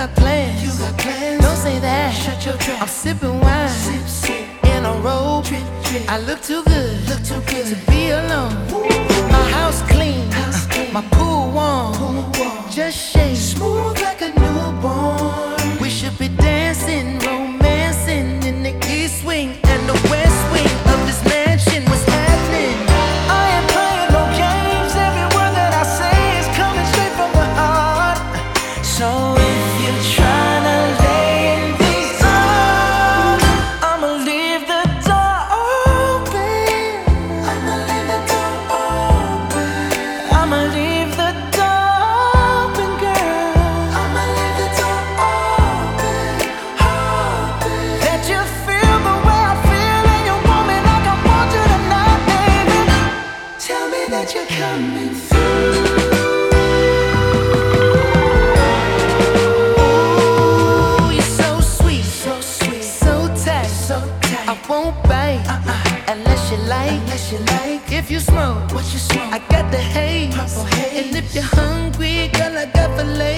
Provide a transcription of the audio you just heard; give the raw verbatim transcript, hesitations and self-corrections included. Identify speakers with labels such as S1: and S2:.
S1: got plans.
S2: You got plans.
S1: Don't say that.
S2: Shut your trap.
S1: I'm sipping wine.
S2: Sip, sip.
S1: In a robe.
S2: Drip, drip.
S1: I look too good.
S2: Look too good
S1: to be alone. My house clean.
S2: House clean.
S1: My pool warm.
S2: Pool warm.
S1: Just shake.
S2: Smooth like a newborn.
S1: We should be dancing, romancing in the east wing and the west wing of this mansion. What's happening?
S2: I ain't playing no games. Every word that I say is coming straight from the heart. So if you're trying to lay in these arms, I'ma leave the door open. I'ma leave the door open. I'ma leave the door open, girl. I'ma leave the door open, open. Let you feel the way I feel, and you want me like I want you tonight, baby. Tell me that you're coming through.
S1: Ooh, you're so sweet,
S2: So sweet,
S1: so tight,
S2: so tight.
S1: I won't bite
S2: Uh-uh.
S1: unless you like.
S2: Unless you like
S1: If you smoke,
S2: what you smoke.
S1: I got the haze.
S2: Purple haze.
S1: And if you're hungry, girl, I got the